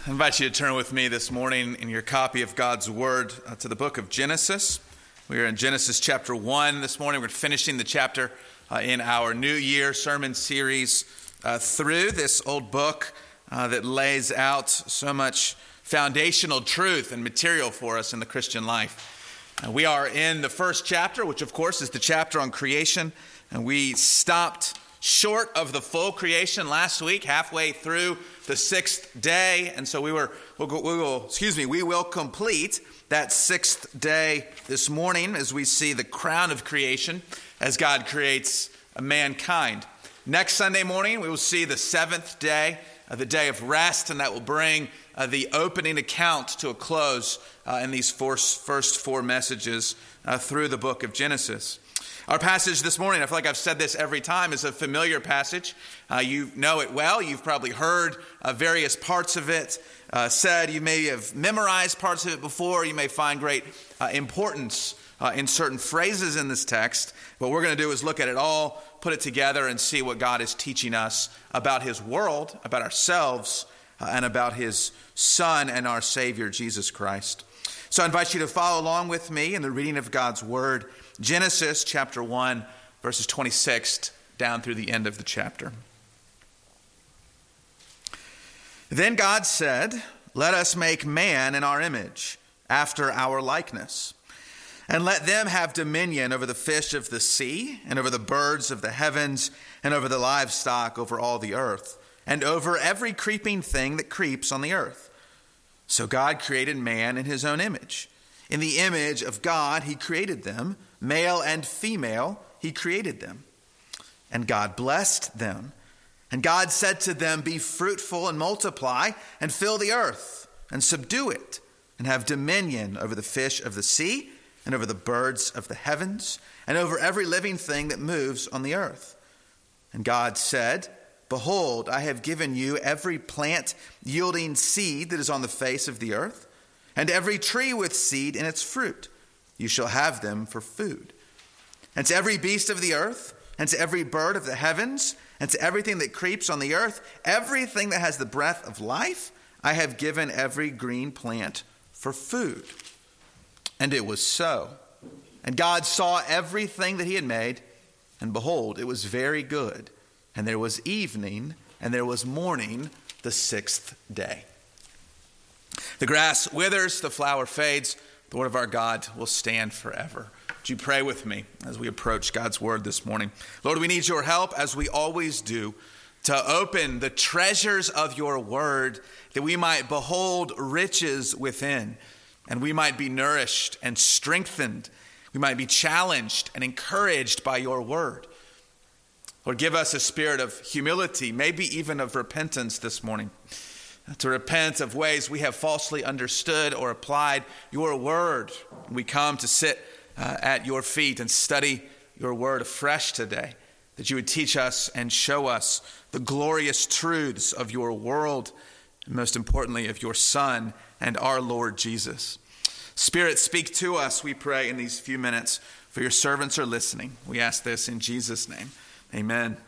I invite you to turn with me this morning in your copy of God's Word to the book of Genesis. We are in Genesis chapter 1 this morning. We're finishing the chapter in our New Year sermon series through this old book that lays out so much foundational truth and material for us in the Christian life. We are in the first chapter, which of course is the chapter on creation, and we stopped short of the full creation last week, halfway through the sixth day, and so we will complete that sixth day this morning as we see the crown of creation as God creates mankind. Next Sunday morning, we will see the seventh day, the day of rest, and that will bring the opening account to a close in these first four messages through the book of Genesis. Our passage this morning, I feel like I've said this every time, is a familiar passage. You know it well. You've probably heard various parts of it said. You may have memorized parts of it before. You may find great importance in certain phrases in this text. What we're going to do is look at it all, put it together, and see what God is teaching us about his world, about ourselves, and about his Son and our Savior, Jesus Christ. So I invite you to follow along with me in the reading of God's Word, Genesis chapter 1, verses 26 down through the end of the chapter. Then God said, "Let us make man in our image, after our likeness, and let them have dominion over the fish of the sea, and over the birds of the heavens, and over the livestock, over all the earth, and over every creeping thing that creeps on the earth." So God created man in his own image. In the image of God he created them, male and female he created them. And God blessed them. And God said to them, "Be fruitful and multiply, and fill the earth, and subdue it, and have dominion over the fish of the sea, and over the birds of the heavens, and over every living thing that moves on the earth." And God said, "Behold, I have given you every plant yielding seed that is on the face of the earth, and every tree with seed in its fruit. You shall have them for food. And to every beast of the earth, and to every bird of the heavens, and to everything that creeps on the earth, everything that has the breath of life, I have given every green plant for food." And it was so. And God saw everything that he had made, and behold, it was very good. And there was evening, and there was morning, the sixth day. The grass withers, the flower fades, the word of our God will stand forever. Would you pray with me as we approach God's word this morning? Lord, we need your help, as we always do, to open the treasures of your word, that we might behold riches within, and we might be nourished and strengthened. We might be challenged and encouraged by your word. Lord, give us a spirit of humility, maybe even of repentance this morning, to repent of ways we have falsely understood or applied your word. We come to sit at your feet and study your word afresh today, that you would teach us and show us the glorious truths of your world, and most importantly, of your Son and our Lord Jesus. Spirit, speak to us, we pray, in these few minutes, for your servants are listening. We ask this in Jesus' name. Amen.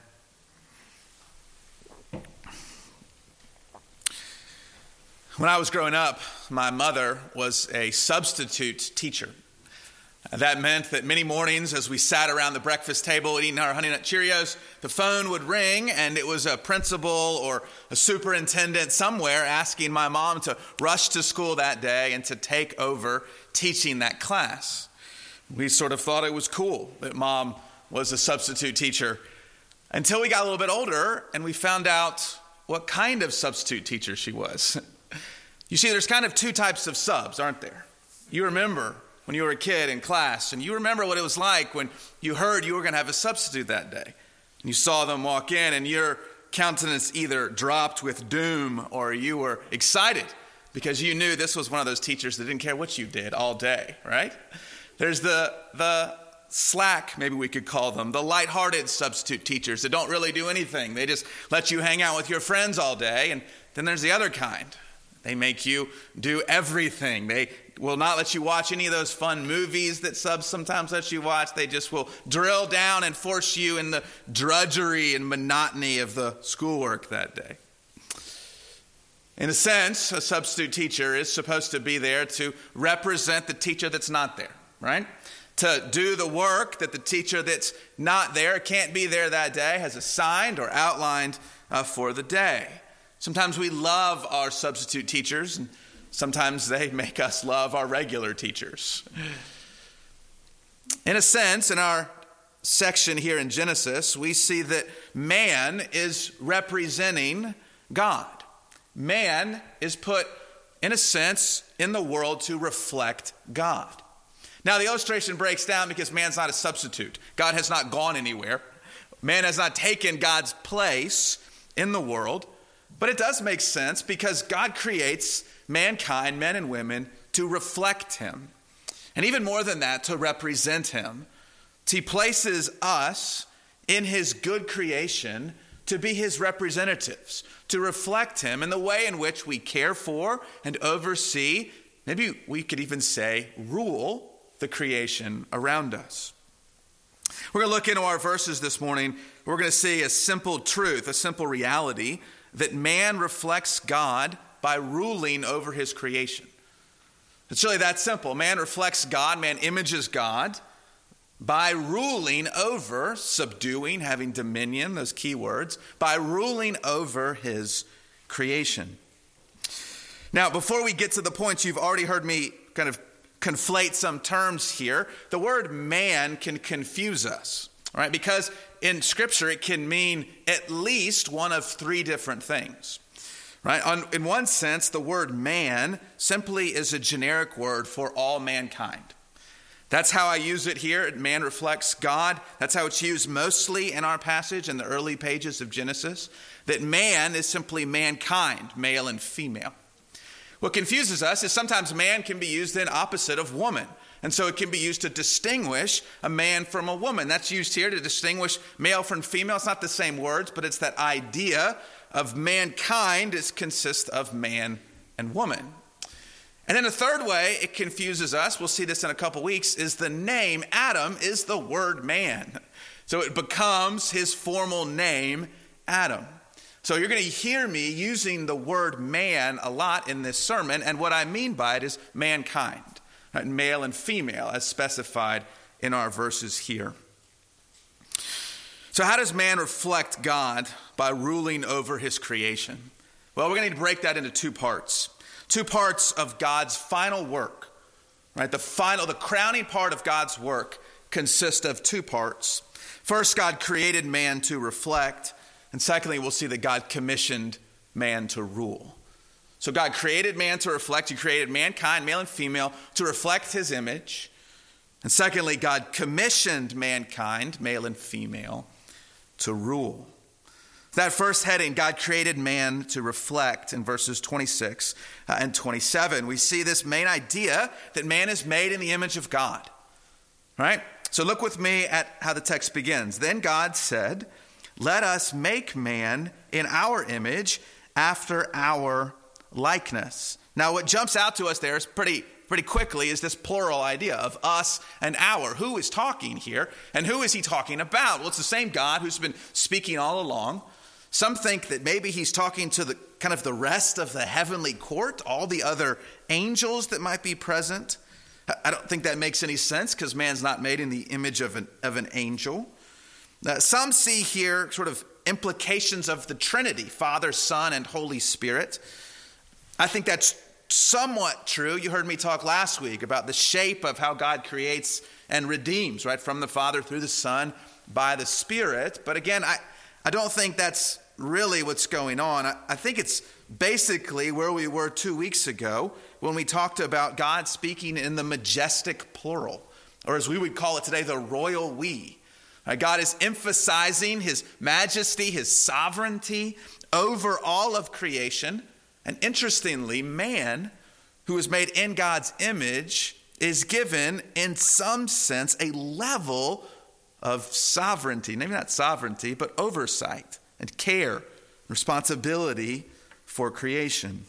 When I was growing up, my mother was a substitute teacher. That meant that many mornings as we sat around the breakfast table eating our Honey Nut Cheerios, the phone would ring and it was a principal or a superintendent somewhere asking my mom to rush to school that day and to take over teaching that class. We sort of thought it was cool that mom was a substitute teacher until we got a little bit older and we found out what kind of substitute teacher she was. You see, there's kind of two types of subs, aren't there? You remember when you were a kid in class, and you remember what it was like when you heard you were going to have a substitute that day. And you saw them walk in, and your countenance either dropped with doom or you were excited because you knew this was one of those teachers that didn't care what you did all day, right? There's the slack, maybe we could call them, the lighthearted substitute teachers that don't really do anything. They just let you hang out with your friends all day. And then there's the other kind. They make you do everything. They will not let you watch any of those fun movies that subs sometimes let you watch. They just will drill down and force you in the drudgery and monotony of the schoolwork that day. In a sense, a substitute teacher is supposed to be there to represent the teacher that's not there, right? To do the work that the teacher that's not there, can't be there that day, has assigned or outlined for the day. Sometimes we love our substitute teachers, and sometimes they make us love our regular teachers. In a sense, in our section here in Genesis, we see that man is representing God. Man is put, in a sense, in the world to reflect God. Now, the illustration breaks down because man's not a substitute. God has not gone anywhere. Man has not taken God's place in the world. But it does make sense because God creates mankind, men and women, to reflect him. And even more than that, to represent him. He places us in his good creation to be his representatives, to reflect him in the way in which we care for and oversee, maybe we could even say rule the creation around us. We're going to look into our verses this morning. We're going to see a simple truth, a simple reality, that man reflects God by ruling over his creation. It's really that simple. Man reflects God, man images God by ruling over, subduing, having dominion, those key words, by ruling over his creation. Now, before we get to the points, you've already heard me kind of conflate some terms here. The word man can confuse us, right? Because in Scripture, it can mean at least one of three different things, right? In one sense, the word man simply is a generic word for all mankind. That's how I use it here. Man reflects God. That's how it's used mostly in our passage in the early pages of Genesis, that man is simply mankind, male and female. What confuses us is sometimes man can be used in opposite of woman. And so it can be used to distinguish a man from a woman. That's used here to distinguish male from female. It's not the same words, but it's that idea of mankind consists of man and woman. And then the third way it confuses us, we'll see this in a couple weeks, is the name Adam is the word man. So it becomes his formal name, Adam. So you're going to hear me using the word man a lot in this sermon, and what I mean by it is mankind, right? Male and female as specified in our verses here. So how does man reflect God by ruling over his creation? Well, we're going to need to break that into two parts. Two parts of God's final work, right? The crowning part of God's work consists of two parts. First, God created man to reflect. And secondly, we'll see that God commissioned man to rule. So God created man to reflect. He created mankind, male and female, to reflect his image. And secondly, God commissioned mankind, male and female, to rule. That first heading, God created man to reflect, in verses 26 and 27. We see this main idea that man is made in the image of God. Right? So look with me at how the text begins. Then God said, "Let us make man in our image after our likeness." Now what jumps out to us there is pretty quickly is this plural idea of us and our. Who is talking here? And who is he talking about? Well, it's the same God who's been speaking all along. Some think that maybe he's talking to the rest of the heavenly court, all the other angels that might be present. I don't think that makes any sense because man's not made in the image of an angel. Some see here sort of implications of the Trinity, Father, Son, and Holy Spirit. I think that's somewhat true. You heard me talk last week about the shape of how God creates and redeems, right? From the Father through the Son by the Spirit. But again, I don't think that's really what's going on. I think it's basically where we were 2 weeks ago when we talked about God speaking in the majestic plural, or as we would call it today, the royal we. God is emphasizing his majesty, his sovereignty over all of creation. And interestingly, man, who is made in God's image, is given, in some sense, a level of sovereignty. Maybe not sovereignty, but oversight and care, responsibility for creation.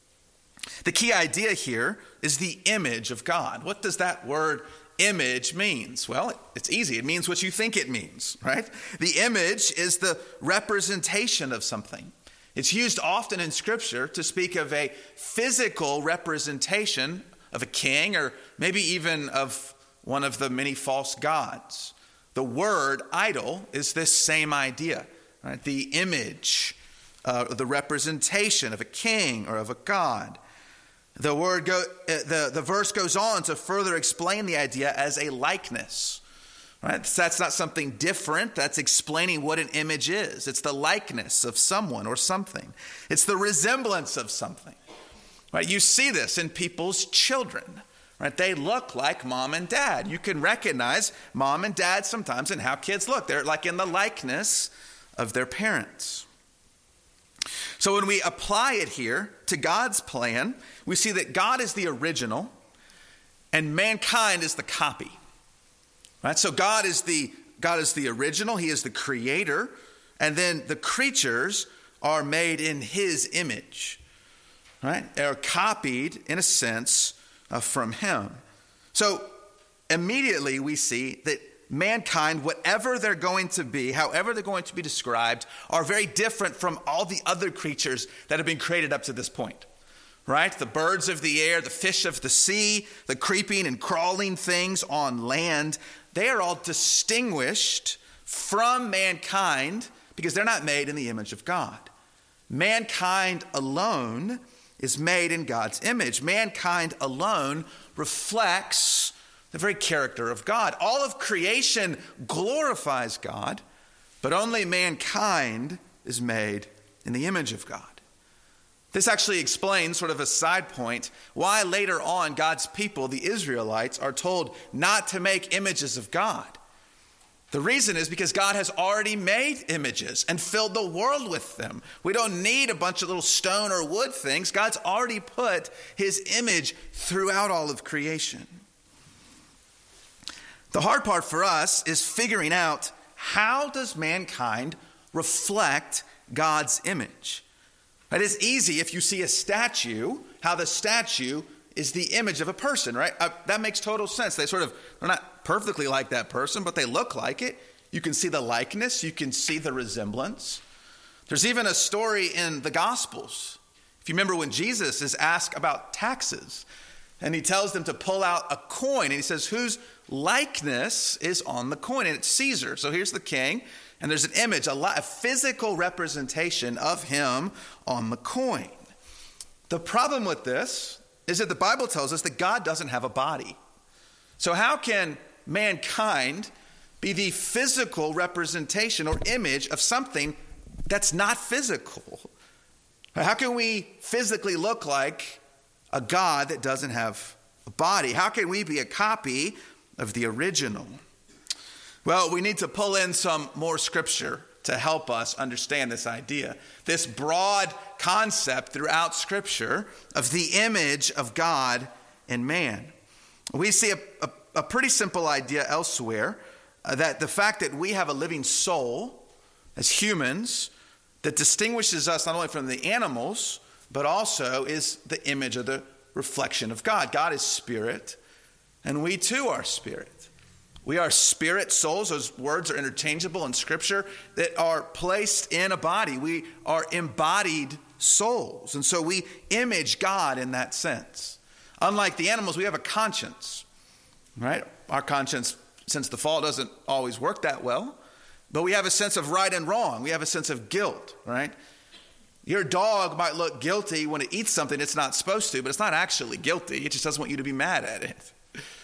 The key idea here is the image of God. What does that word image means? Well, it's easy. It means what you think it means, right? The image is the representation of something. It's used often in Scripture to speak of a physical representation of a king, or maybe even of one of the many false gods. The word idol is this same idea, right? The image, the representation of a king or of a god. The verse goes on to further explain the idea as a likeness. Right? That's not something different. That's explaining what an image is. It's the likeness of someone or something. It's the resemblance of something. Right? You see this in people's children. Right? They look like mom and dad. You can recognize mom and dad sometimes in how kids look. They're like in the likeness of their parents. So when we apply it here to God's plan, we see that God is the original and mankind is the copy. Right? So God is the original, he is the creator, and then the creatures are made in his image. Right? They're copied in a sense from him. So immediately we see that mankind, whatever they're going to be, however they're going to be described, are very different from all the other creatures that have been created up to this point. Right? The birds of the air, the fish of the sea, the creeping and crawling things on land, they are all distinguished from mankind because they're not made in the image of God. Mankind alone is made in God's image. Mankind alone reflects the very character of God. All of creation glorifies God, but only mankind is made in the image of God. This actually explains, sort of a side point, why later on God's people, the Israelites, are told not to make images of God. The reason is because God has already made images and filled the world with them. We don't need a bunch of little stone or wood things. God's already put his image throughout all of creation. The hard part for us is figuring out, how does mankind reflect God's image? It is easy if you see a statue, how the statue is the image of a person, right? That makes total sense. They're not perfectly like that person, but they look like it. You can see the likeness. You can see the resemblance. There's even a story in the Gospels. If you remember when Jesus is asked about taxes, and he tells them to pull out a coin, and he says, whose likeness is on the coin? And it's Caesar. So here's the king, and there's an image, a physical representation of him on the coin. The problem with this is that the Bible tells us that God doesn't have a body. So how can mankind be the physical representation or image of something that's not physical? How can we physically look like a God that doesn't have a body? How can we be a copy of the original? Well, we need to pull in some more scripture to help us understand this idea. This broad concept throughout Scripture of the image of God in man. We see a pretty simple idea elsewhere, that the fact that we have a living soul as humans that distinguishes us not only from the animals, but also is the image of the reflection of God. God is spirit, and we too are spirit. We are spirit souls. Those words are interchangeable in Scripture, that are placed in a body. We are embodied souls. And so we image God in that sense. Unlike the animals, we have a conscience, right? Our conscience, since the fall, doesn't always work that well. But we have a sense of right and wrong. We have a sense of guilt, right? Your dog might look guilty when it eats something it's not supposed to, but it's not actually guilty. It just doesn't want you to be mad at it.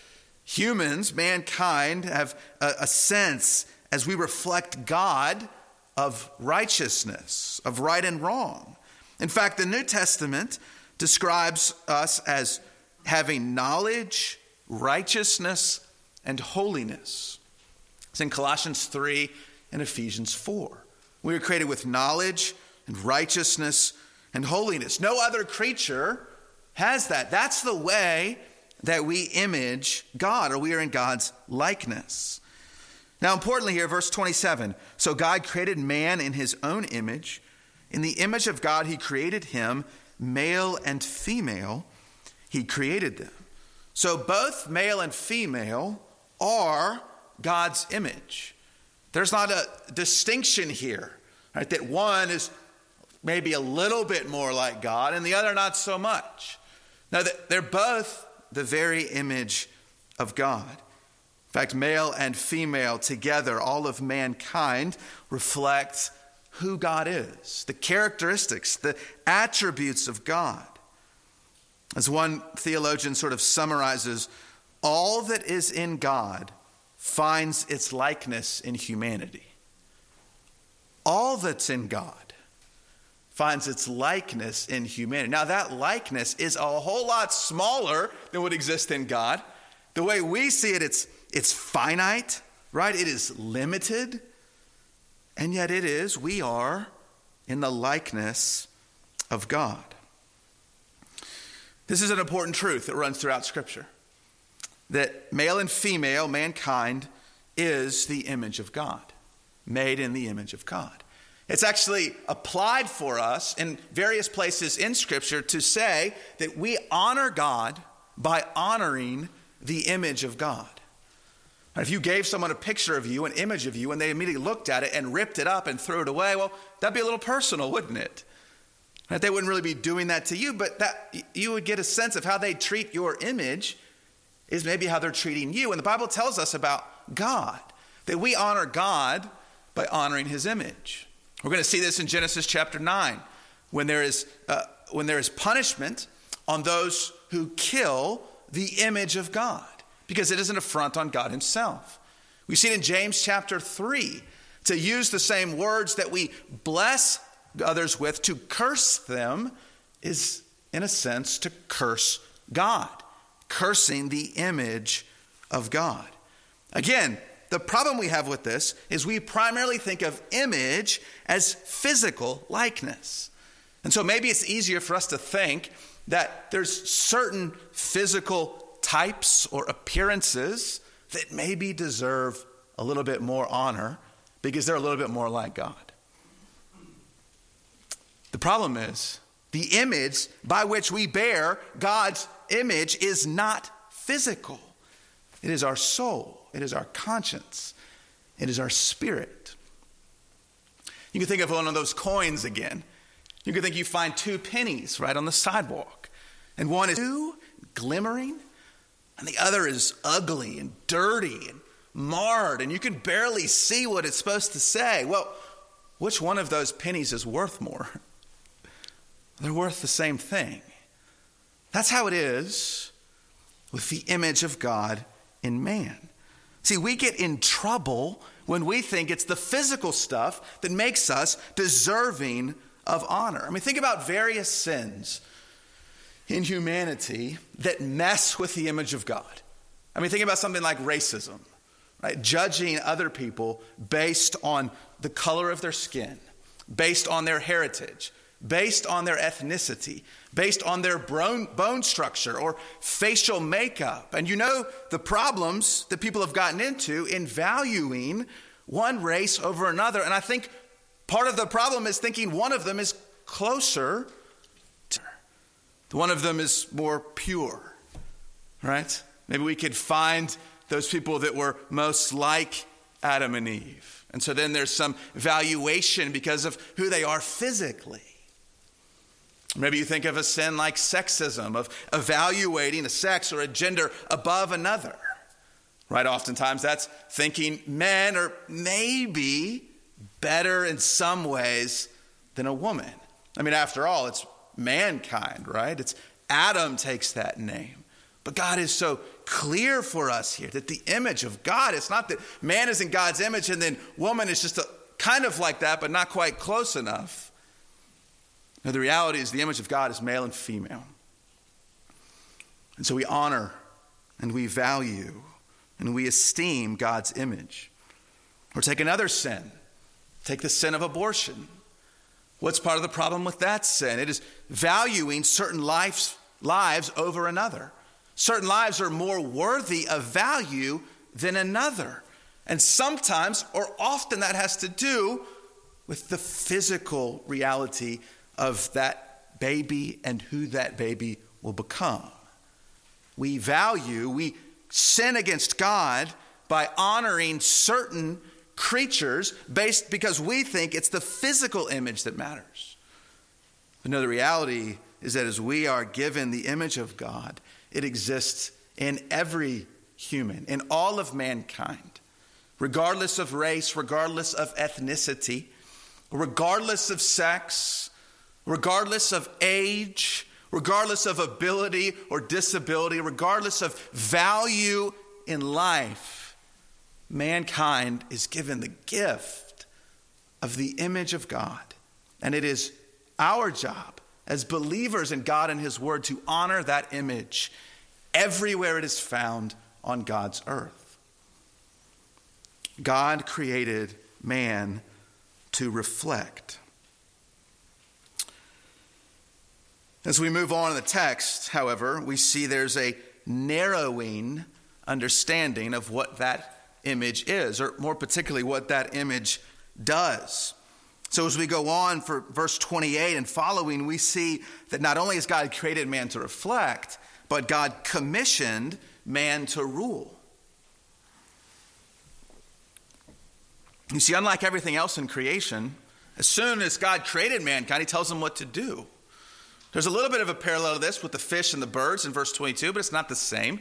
Humans, mankind, have a sense, as we reflect God, of righteousness, of right and wrong. In fact, the New Testament describes us as having knowledge, righteousness, and holiness. It's in Colossians 3 and Ephesians 4. We were created with knowledge and righteousness and holiness. No other creature has that. That's the way that we image God, or we are in God's likeness. Now, importantly here, verse 27. So God created man in his own image. In the image of God, he created him, male and female, he created them. So both male and female are God's image. There's not a distinction here, right? That one is maybe a little bit more like God and the other not so much. Now, they're both the very image of God. In fact, male and female together, all of mankind reflects who God is, the characteristics, the attributes of God. As one theologian sort of summarizes, all that is in God finds its likeness in humanity. All that's in God finds its likeness in humanity. Now, that likeness is a whole lot smaller than what exists in God. The way we see it, it's finite, right? It is limited. And yet we are in the likeness of God. This is an important truth that runs throughout Scripture. That male and female, mankind, is the image of God. Made in the image of God. It's actually applied for us in various places in Scripture to say that we honor God by honoring the image of God. If you gave someone a picture of you, an image of you, and they immediately looked at it and ripped it up and threw it away, well, that'd be a little personal, wouldn't it? Right? They wouldn't really be doing that to you, but that you would get a sense of how they treat your image is maybe how they're treating you. And the Bible tells us about God, that we honor God by honoring his image. We're going to see this in Genesis chapter 9, when there is punishment on those who kill the image of God, because it is an affront on God himself. We see it in James chapter 3, to use the same words that we bless others with, to curse them is, in a sense, to curse God, cursing the image of God. Again, the problem we have with this is we primarily think of image as physical likeness. And so maybe it's easier for us to think that there's certain physical types or appearances that maybe deserve a little bit more honor because they're a little bit more like God. The problem is the image by which we bear God's image is not physical. It is our soul. It is our conscience. It is our spirit. You can think of one of those coins again. You can think you find 2 pennies right on the sidewalk. And one is new, glimmering, and the other is ugly and dirty and marred, and you can barely see what it's supposed to say. Well, which one of those pennies is worth more? They're worth the same thing. That's how it is with the image of God in man. See, we get in trouble when we think it's the physical stuff that makes us deserving of honor. I mean, think about various sins in humanity that mess with the image of God. I mean, think about something like racism, right? Judging other people based on the color of their skin, based on their heritage, based on their ethnicity, based on their bone structure or facial makeup. And you know the problems that people have gotten into in valuing one race over another. And I think part of the problem is thinking one of them is closer to one of them is more pure, right? Maybe we could find those people that were most like Adam and Eve. And so then there's some valuation because of who they are physically. Maybe you think of a sin like sexism, of evaluating a sex or a gender above another, right? Oftentimes that's thinking men are maybe better in some ways than a woman. I mean, after all, it's mankind, right? It's Adam takes that name. But God is so clear for us here that the image of God, it's not that man is in God's image and then woman is just kind of like that, but not quite close enough. Now, the reality is the image of God is male and female. And so we honor and we value and we esteem God's image. Or take another sin. Take the sin of abortion. What's part of the problem with that sin? It is valuing certain lives over another. Certain lives are more worthy of value than another. And sometimes, or often, that has to do with the physical reality of that baby and who that baby will become. We sin against God by honoring certain creatures because we think it's the physical image that matters. But no, the reality is that as we are given the image of God, it exists in every human, in all of mankind, regardless of race, regardless of ethnicity, regardless of sex, regardless of age, regardless of ability or disability, regardless of value in life, mankind is given the gift of the image of God. And it is our job as believers in God and his word to honor that image everywhere it is found on God's earth. God created man to reflect. As we move on in the text, however, we see there's a narrowing understanding of what that image is, or more particularly what that image does. So as we go on for verse 28 and following, we see that not only has God created man to reflect, but God commissioned man to rule. You see, unlike everything else in creation, as soon as God created mankind, he tells them what to do. There's a little bit of a parallel to this with the fish and the birds in verse 22, but it's not the same.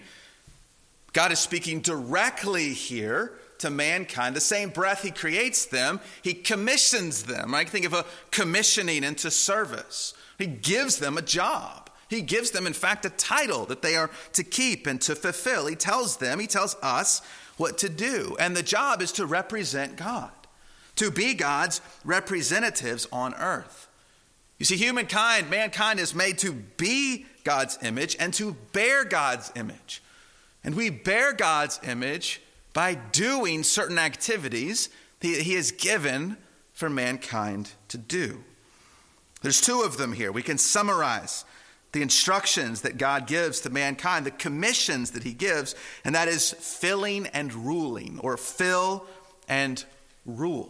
God is speaking directly here to mankind. The same breath he creates them, he commissions them. I think of a commissioning into service. He gives them a job. He gives them, in fact, a title that they are to keep and to fulfill. He tells us what to do. And the job is to represent God, to be God's representatives on earth. You see, mankind is made to be God's image and to bear God's image. And we bear God's image by doing certain activities that he has given for mankind to do. There's two of them here. We can summarize the instructions that God gives to mankind, the commissions that he gives, and that is filling and ruling, or fill and rule.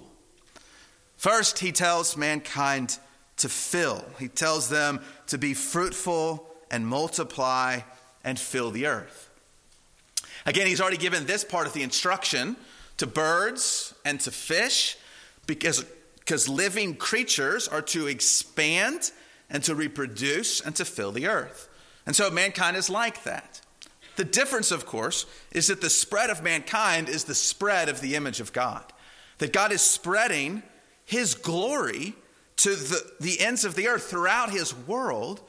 First, he tells mankind to fill. He tells them to be fruitful and multiply and fill the earth. Again, he's already given this part of the instruction to birds and to fish because living creatures are to expand and to reproduce and to fill the earth. And so mankind is like that. The difference, of course, is that the spread of mankind is the spread of the image of God. That God is spreading his glory to the ends of the earth throughout his world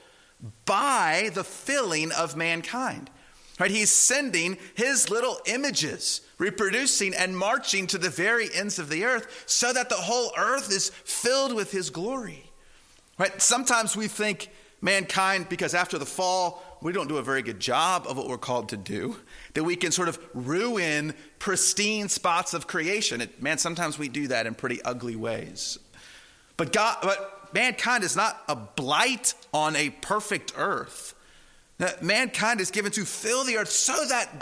by the filling of mankind. Right? He's sending his little images, reproducing and marching to the very ends of the earth so that the whole earth is filled with his glory. Right? Sometimes we think mankind, because after the fall, we don't do a very good job of what we're called to do, that we can sort of ruin pristine spots of creation. Sometimes we do that in pretty ugly ways. But mankind is not a blight on a perfect earth. Mankind is given to fill the earth so that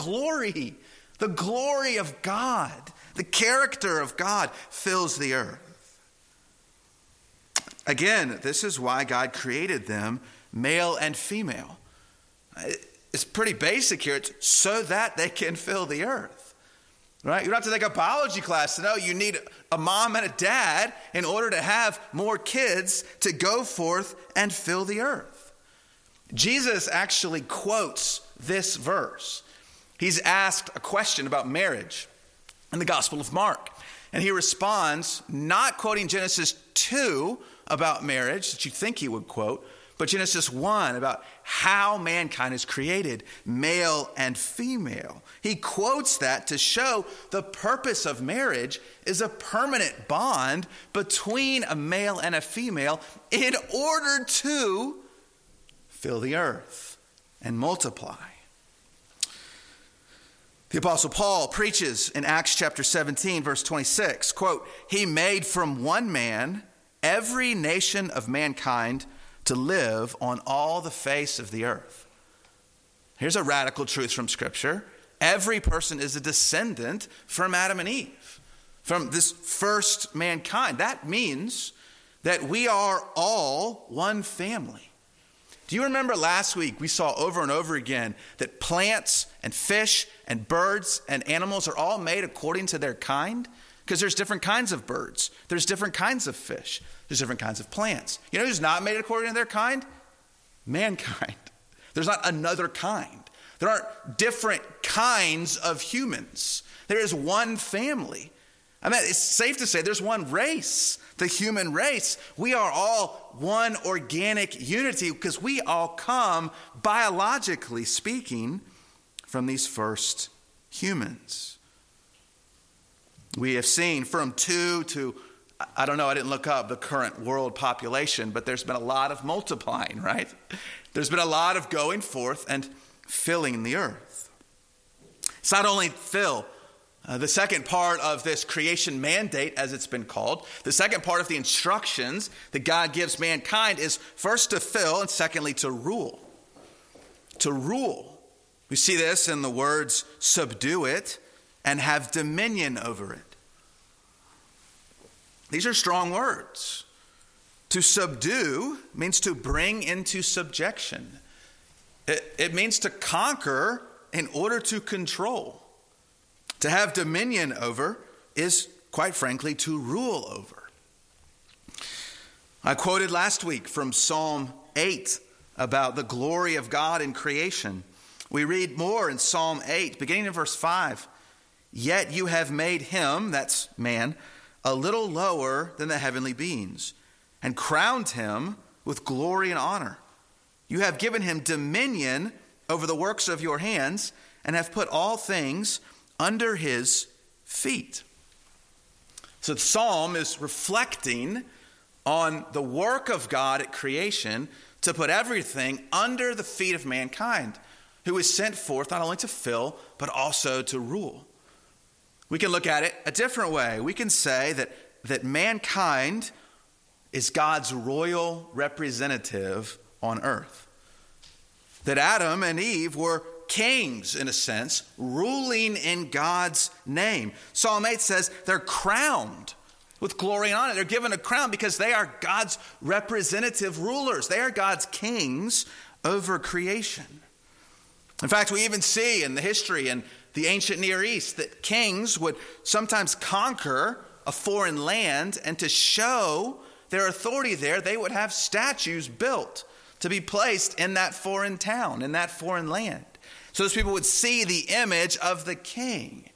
the glory of God, the character of God fills the earth. Again, this is why God created them male and female. It's pretty basic here. It's so that they can fill the earth. Right? You don't have to take a biology class to know you need a mom and a dad in order to have more kids to go forth and fill the earth. Jesus actually quotes this verse. He's asked a question about marriage in the Gospel of Mark. And he responds, not quoting Genesis 2 about marriage that you think he would quote, but Genesis 1 about how mankind is created, male and female. He quotes that to show the purpose of marriage is a permanent bond between a male and a female in order to fill the earth and multiply. The Apostle Paul preaches in Acts chapter 17, verse 26, quote, "He made from one man every nation of mankind to live on all the face of the earth." Here's a radical truth from Scripture. Every person is a descendant from Adam and Eve, from this first mankind. That means that we are all one family. Do you remember last week we saw over and over again that plants and fish and birds and animals are all made according to their kind? because there's different kinds of birds. There's different kinds of fish. There's different kinds of plants. You know who's not made according to their kind? Mankind. There's not another kind. There aren't different kinds of humans. There is one family. I mean, it's safe to say there's one race, the human race. We are all one organic unity because we all come, biologically speaking, from these first humans. We have seen from 2 to, I don't know, I didn't look up the current world population, but there's been a lot of multiplying, right? There's been a lot of going forth and filling the earth. It's not only fill. The second part of this creation mandate, as it's been called, the second part of the instructions that God gives mankind is first to fill and secondly to rule. To rule. We see this in the words subdue it and have dominion over it. These are strong words. To subdue means to bring into subjection. It means to conquer in order to control. To have dominion over is, quite frankly, to rule over. I quoted last week from Psalm 8 about the glory of God in creation. We read more in Psalm 8, beginning in verse 5. Yet you have made him, that's man, a little lower than the heavenly beings, and crowned him with glory and honor. You have given him dominion over the works of your hands, and have put all things under his feet. So the psalm is reflecting on the work of God at creation to put everything under the feet of mankind, who is sent forth not only to fill, but also to rule. We can look at it a different way. We can say that mankind is God's royal representative on earth. That Adam and Eve were kings, in a sense, ruling in God's name. Psalm 8 says they're crowned with glory and honor. They're given a crown because they are God's representative rulers. They are God's kings over creation. In fact, we even see in the history in the ancient Near East that kings would sometimes conquer a foreign land, and to show their authority there, they would have statues built to be placed in that foreign town, in that foreign land. So those people would see the image of the king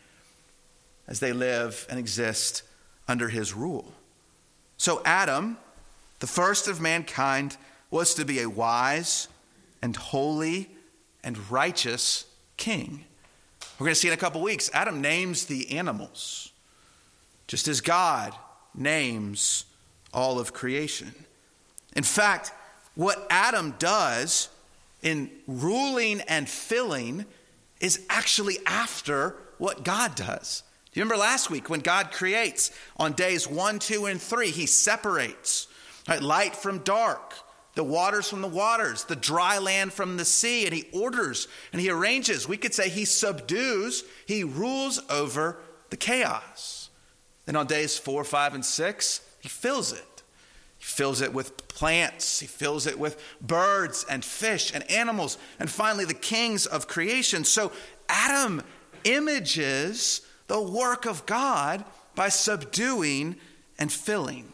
as they live and exist under his rule. So Adam, the first of mankind, was to be a wise and holy and righteous king. We're going to see in a couple weeks, Adam names the animals, just as God names all of creation. In fact, what Adam does in ruling and filling is actually after what God does. Do you remember last week when God creates on days 1, 2, and 3, he separates, right, light from dark, the waters from the waters, the dry land from the sea, and he orders and he arranges. We could say he subdues, he rules over the chaos. Then on days 4, 5, and 6, he fills it. He fills it with plants. He fills it with birds and fish and animals. And finally, the kings of creation. So Adam images the work of God by subduing and filling.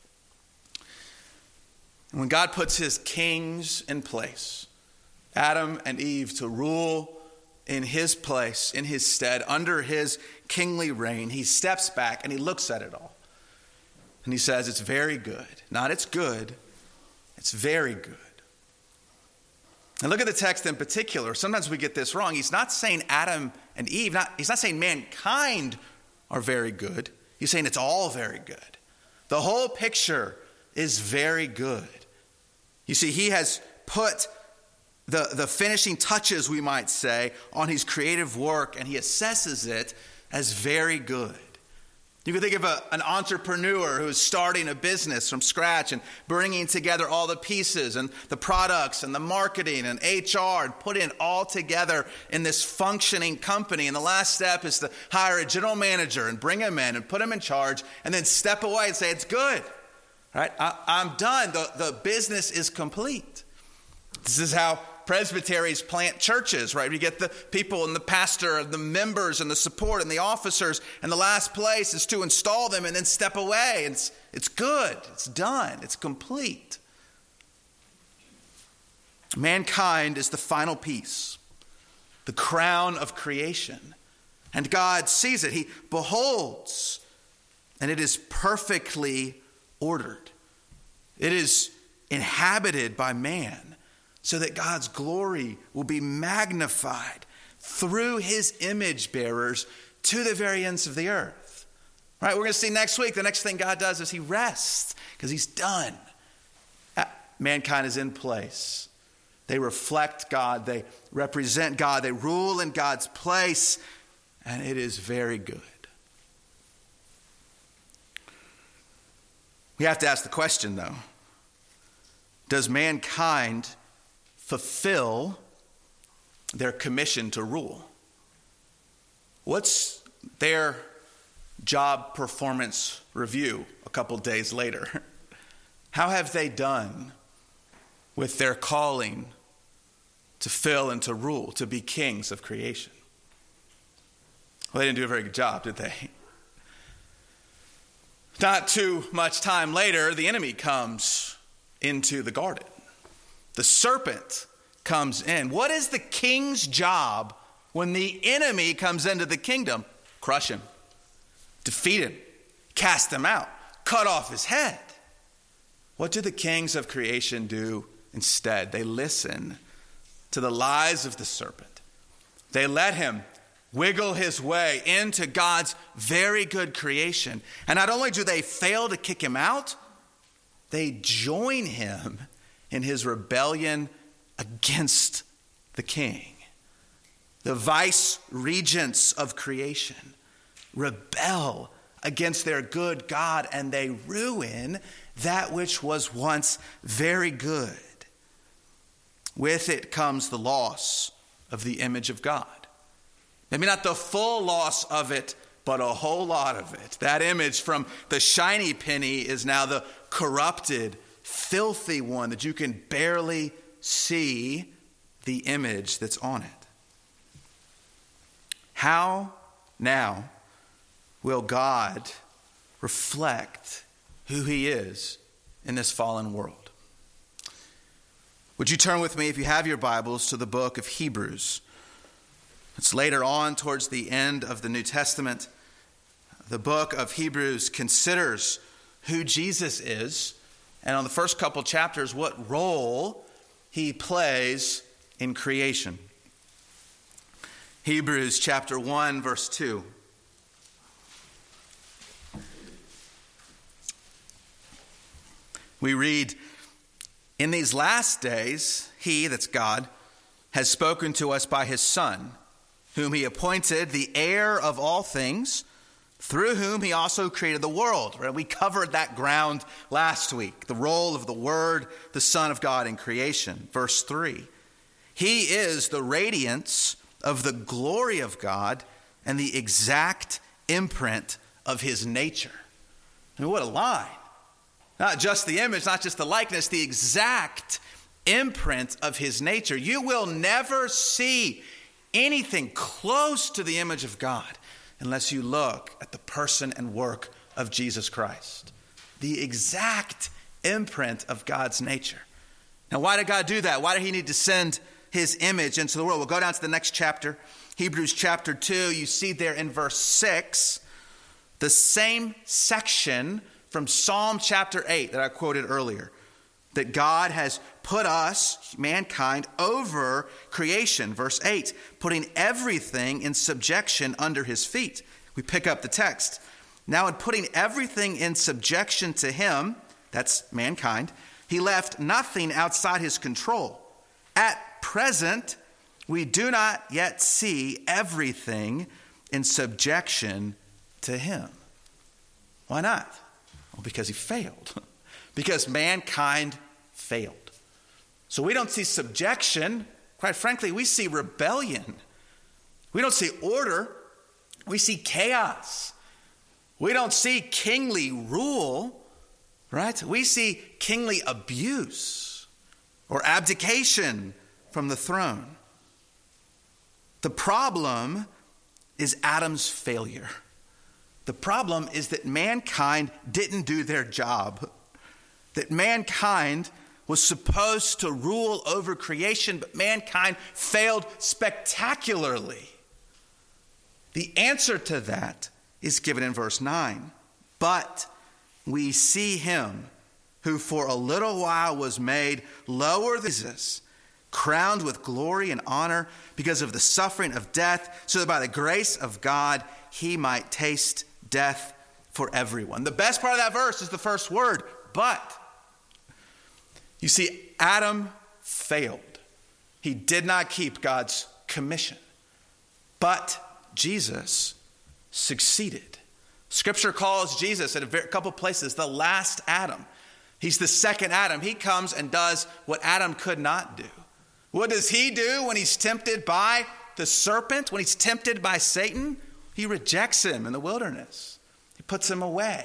And when God puts his kings in place, Adam and Eve to rule in his place, in his stead, under his kingly reign, he steps back and he looks at it all. And he says, it's very good. Not it's good, it's very good. And look at the text in particular. Sometimes we get this wrong. He's not saying Adam and Eve, he's not saying mankind are very good. He's saying it's all very good. The whole picture is very good. You see, he has put the finishing touches, we might say, on his creative work, and he assesses it as very good. You can think of an entrepreneur who is starting a business from scratch and bringing together all the pieces and the products and the marketing and HR and put it all together in this functioning company. And the last step is to hire a general manager and bring him in and put him in charge and then step away and say, it's good. Right? I'm done. The business is complete. This is how presbyteries plant churches, right? You get the people and the pastor and the members and the support and the officers, and the last place is to install them and then step away. It's good. It's done. It's complete. Mankind is the final piece, the crown of creation. And God sees it. He beholds, and it is perfectly ordered. It is inhabited by man so that God's glory will be magnified through his image bearers to the very ends of the earth. Right? We're going to see next week, the next thing God does is he rests because he's done. Mankind is in place. They reflect God. They represent God. They rule in God's place. And it is very good. We have to ask the question, though. Does mankind fulfill their commission to rule? What's their job performance review a couple days later? How have they done with their calling to fill and to rule, to be kings of creation? Well, they didn't do a very good job, did they? Not too much time later, the enemy comes into the garden. The serpent comes in. What is the king's job when the enemy comes into the kingdom? Crush him, defeat him, cast him out, cut off his head. What do the kings of creation do instead? They listen to the lies of the serpent. They let him wiggle his way into God's very good creation. And not only do they fail to kick him out, they join him in his rebellion against the king. The vice regents of creation rebel against their good God, and they ruin that which was once very good. With it comes the loss of the image of God. Maybe not the full loss of it, but a whole lot of it. That image from the shiny penny is now the corrupted, filthy one that you can barely see the image that's on it. How now will God reflect who he is in this fallen world? Would you turn with me, if you have your Bibles, to the book of Hebrews? It's later on towards the end of the New Testament. The book of Hebrews considers who Jesus is, and on the first couple chapters, what role he plays in creation. Hebrews chapter 1, verse 2. We read, "In these last days, he," that's God, "has spoken to us by his Son, whom he appointed the heir of all things, through whom he also created the world." Right? We covered that ground last week, the role of the Word, the Son of God in creation. Verse 3, "He is the radiance of the glory of God and the exact imprint of his nature." I mean, what a line. Not just the image, not just the likeness, the exact imprint of his nature. You will never see anything close to the image of God unless you look at the person and work of Jesus Christ. The exact imprint of God's nature. Now, why did God do that? Why did he need to send his image into the world? We'll go down to the next chapter, Hebrews chapter 2. You see there in verse 6, the same section from Psalm chapter 8 that I quoted earlier, that God has put us, mankind, over creation. Verse 8, putting everything in subjection under his feet. We pick up the text. Now, in putting everything in subjection to him, that's mankind, he left nothing outside his control. At present, we do not yet see everything in subjection to him. Why not? Well, because he failed. Because mankind failed. So we don't see subjection. Quite frankly, we see rebellion. We don't see order. We see chaos. We don't see kingly rule, right? We see kingly abuse or abdication from from the throne. The problem is Adam's failure. The problem is that mankind didn't do their job. That mankind was supposed to rule over creation, but mankind failed spectacularly. The answer to that is given in verse 9. But we see him who for a little while was made lower than Jesus, crowned with glory and honor because of the suffering of death, so that by the grace of God he might taste death for everyone. The best part of that verse is the first word, but. You see, Adam failed. He did not keep God's commission. But Jesus succeeded. Scripture calls Jesus at a couple places the last Adam. He's the second Adam. He comes and does what Adam could not do. What does he do when he's tempted by the serpent? When he's tempted by Satan? He rejects him in the wilderness. He puts him away.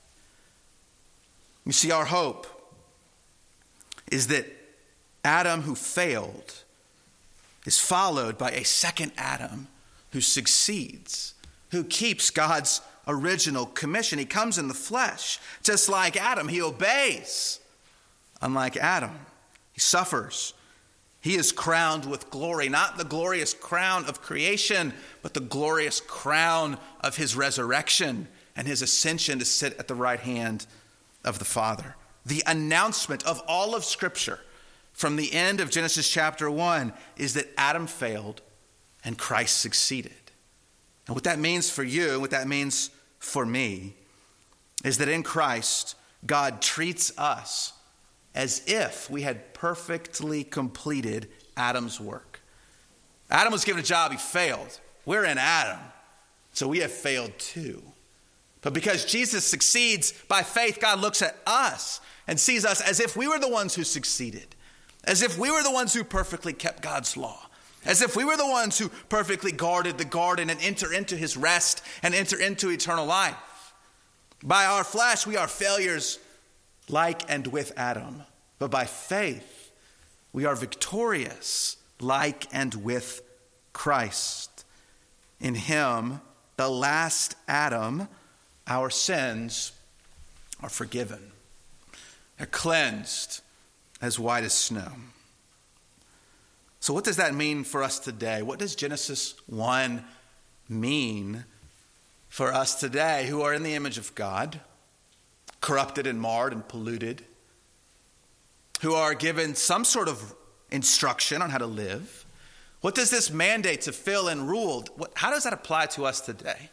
You see, our hope is that Adam who failed is followed by a second Adam who succeeds, who keeps God's original commission. He comes in the flesh. Just like Adam, he obeys. Unlike Adam, he suffers. He is crowned with glory, not the glorious crown of creation, but the glorious crown of his resurrection and his ascension to sit at the right hand of the Father. The announcement of all of Scripture from the end of Genesis chapter 1 is that Adam failed and Christ succeeded. And what that means for you, what that means for me, is that in Christ, God treats us as if we had perfectly completed Adam's work. Adam was given a job, he failed. We're in Adam, so we have failed too. But because Jesus succeeds by faith, God looks at us and sees us as if we were the ones who succeeded, as if we were the ones who perfectly kept God's law, as if we were the ones who perfectly guarded the garden and enter into his rest and enter into eternal life. By our flesh, we are failures like and with Adam. But by faith, we are victorious like and with Christ. In him, the last Adam, our sins are forgiven. They're cleansed as white as snow. So what does that mean for us today? What does Genesis 1 mean for us today who are in the image of God, corrupted and marred and polluted, who are given some sort of instruction on how to live? What does this mandate to fill and rule, how does that apply to us today?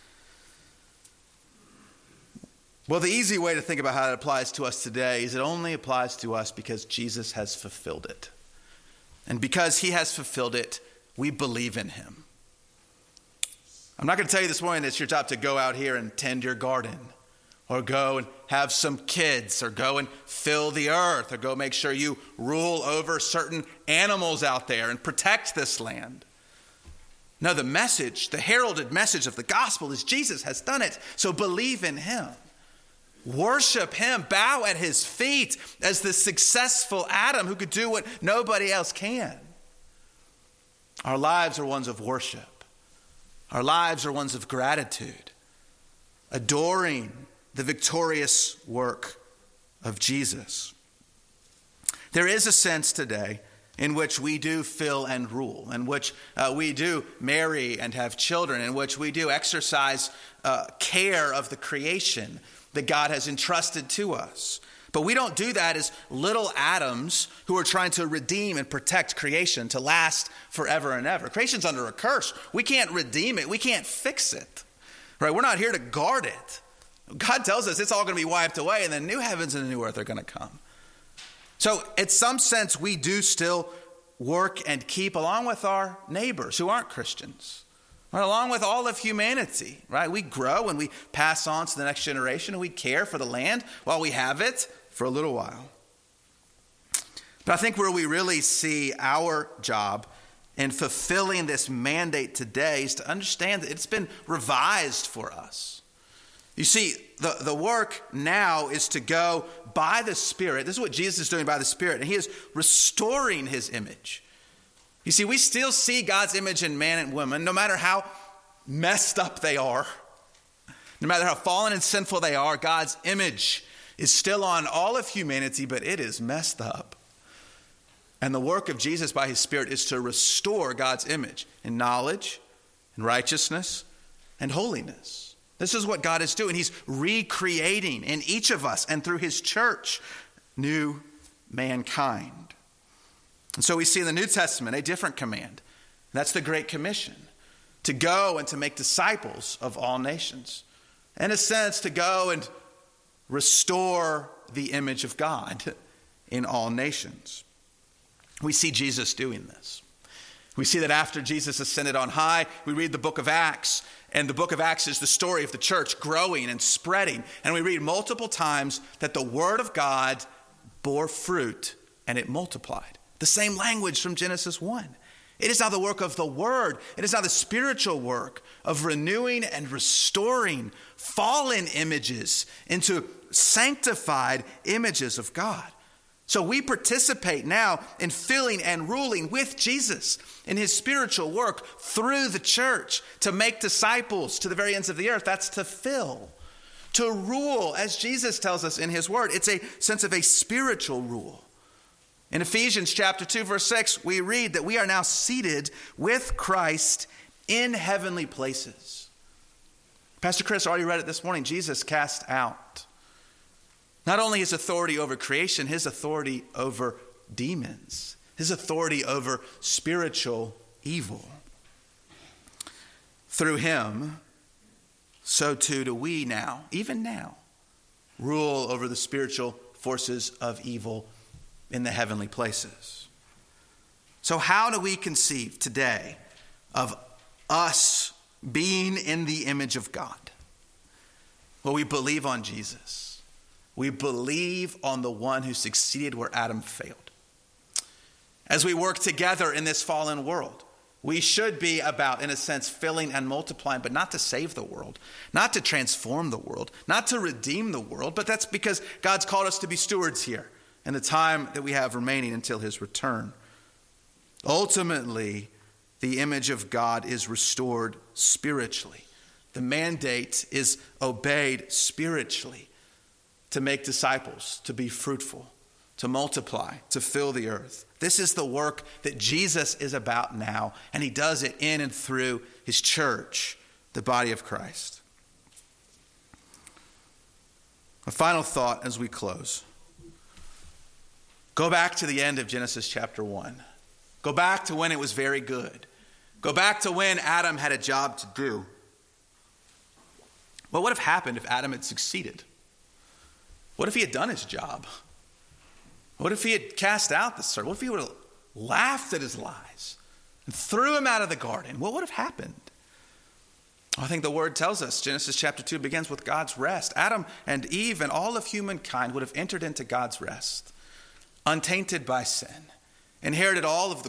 Well, the easy way to think about how it applies to us today is it only applies to us because Jesus has fulfilled it. And because he has fulfilled it, we believe in him. I'm not going to tell you this morning that it's your job to go out here and tend your garden, or go and have some kids, or go and fill the earth, or go make sure you rule over certain animals out there and protect this land. No, the message, the heralded message of the gospel is Jesus has done it. So believe in him. Worship him, bow at his feet as the successful Adam who could do what nobody else can. Our lives are ones of worship. Our lives are ones of gratitude, adoring the victorious work of Jesus. There is a sense today in which we do fill and rule, in which we do marry and have children, in which we do exercise care of the creation that God has entrusted to us. But we don't do that as little Adams who are trying to redeem and protect creation to last forever and ever. Creation's under a curse. We can't redeem it. We can't fix it. Right? We're not here to guard it. God tells us it's all going to be wiped away, and then new heavens and a new earth are going to come. So in some sense, we do still work and keep along with our neighbors who aren't Christians. Right, along with all of humanity, right? We grow and we pass on to the next generation, and we care for the land while we have it for a little while. But I think where we really see our job in fulfilling this mandate today is to understand that it's been revised for us. You see, the work now is to go by the Spirit. This is what Jesus is doing by the Spirit, and he is restoring his image. You see, we still see God's image in man and woman, no matter how messed up they are, no matter how fallen and sinful they are. God's image is still on all of humanity, but it is messed up. And the work of Jesus by his Spirit is to restore God's image in knowledge, in righteousness, and holiness. This is what God is doing. He's recreating in each of us and through his church new mankind. And so we see in the New Testament a different command. That's the Great Commission, to go and to make disciples of all nations. In a sense, to go and restore the image of God in all nations. We see Jesus doing this. We see that after Jesus ascended on high, we read the book of Acts, and the book of Acts is the story of the church growing and spreading. And we read multiple times that the word of God bore fruit and it multiplied. The same language from Genesis 1. It is now the work of the word. It is now the spiritual work of renewing and restoring fallen images into sanctified images of God. So we participate now in filling and ruling with Jesus in his spiritual work through the church to make disciples to the very ends of the earth. That's to fill, to rule, as Jesus tells us in his word. It's a sense of a spiritual rule. In Ephesians chapter 2, verse 6, we read that we are now seated with Christ in heavenly places. Pastor Chris already read it this morning. Jesus cast out not only his authority over creation, his authority over demons, his authority over spiritual evil. Through him, so too do we now, even now, rule over the spiritual forces of evil in the heavenly places. So how do we conceive today of us being in the image of God? Well, we believe on Jesus. We believe on the one who succeeded where Adam failed. As we work together in this fallen world, we should be about, in a sense, filling and multiplying, but not to save the world, not to transform the world, not to redeem the world, but that's because God's called us to be stewards here in the time that we have remaining until his return. Ultimately, the image of God is restored spiritually. The mandate is obeyed spiritually to make disciples, to be fruitful, to multiply, to fill the earth. This is the work that Jesus is about now, and he does it in and through his church, the body of Christ. A final thought as we close. Go back to the end of Genesis chapter 1. Go back to when it was very good. Go back to when Adam had a job to do. What would have happened if Adam had succeeded? What if he had done his job? What if he had cast out the serpent? What if he would have laughed at his lies and threw him out of the garden? What would have happened? I think the word tells us, Genesis chapter 2 begins with God's rest. Adam and Eve and all of humankind would have entered into God's rest, untainted by sin, inherited all of the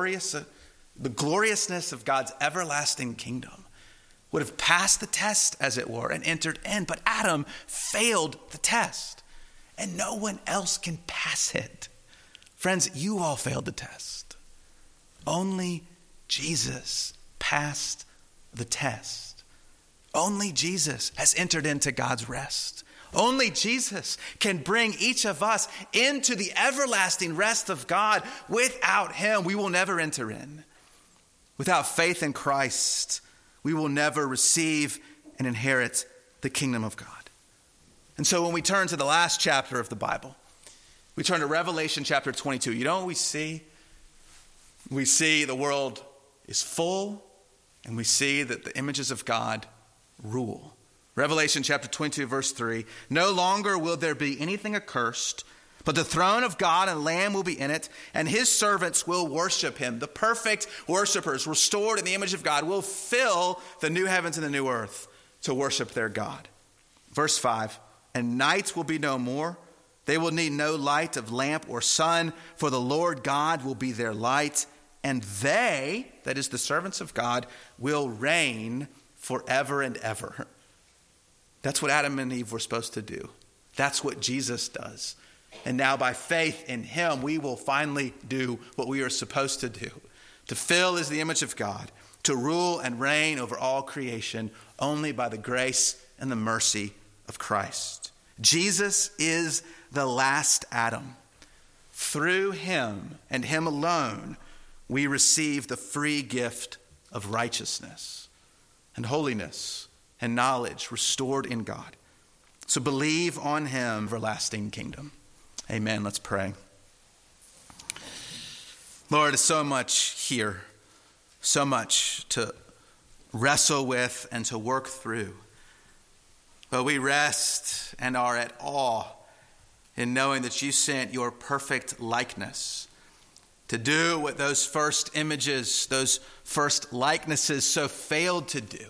gloriousness of God's everlasting kingdom, would have passed the test, as it were, and entered in. But Adam failed the test, and no one else can pass it. Friends, you all failed the test. Only Jesus passed the test. Only Jesus has entered into God's rest. Only Jesus can bring each of us into the everlasting rest of God. Without him, we will never enter in. Without faith in Christ, we will never receive and inherit the kingdom of God. And so when we turn to the last chapter of the Bible, we turn to Revelation chapter 22. You know what we see? We see the world is full, and we see that the images of God rule. Revelation chapter 22, verse 3. No longer will there be anything accursed, but the throne of God and Lamb will be in it, and his servants will worship him. The perfect worshipers, restored in the image of God, will fill the new heavens and the new earth to worship their God. Verse 5. And night will be no more. They will need no light of lamp or sun, for the Lord God will be their light, and they, that is the servants of God, will reign forever and ever. That's what Adam and Eve were supposed to do. That's what Jesus does. And now by faith in him, we will finally do what we are supposed to do. to fill as the image of God, to rule and reign over all creation only by the grace and the mercy of Christ. Jesus is the last Adam. Through him and him alone, we receive the free gift of righteousness and holiness and knowledge restored in God. So believe on him, everlasting kingdom. Amen. Let's pray. Lord, so much here, so much to wrestle with and to work through. But we rest and are at awe in knowing that you sent your perfect likeness to do what those first images, those first likenesses so failed to do.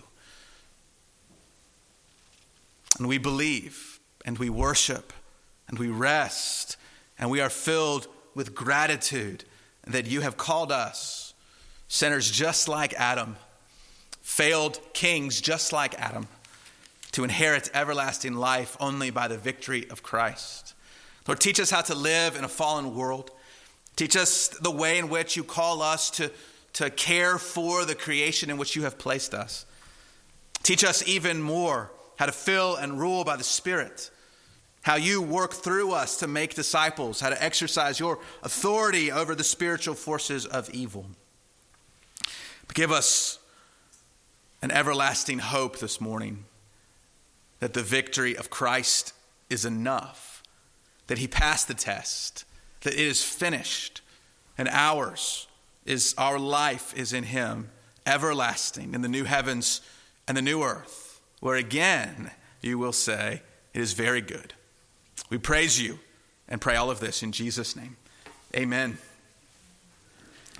And we believe, and we worship, and we rest, and we are filled with gratitude that you have called us, sinners just like Adam, failed kings just like Adam, to inherit everlasting life only by the victory of Christ. Lord, teach us how to live in a fallen world. Teach us the way in which you call us to care for the creation in which you have placed us. Teach us even more how to fill and rule by the Spirit, how you work through us to make disciples, how to exercise your authority over the spiritual forces of evil. But give us an everlasting hope this morning that the victory of Christ is enough, that he passed the test, that it is finished, and our life is in him, everlasting, in the new heavens and the new earth, where again you will say, it is very good. We praise you and pray all of this in Jesus' name. Amen.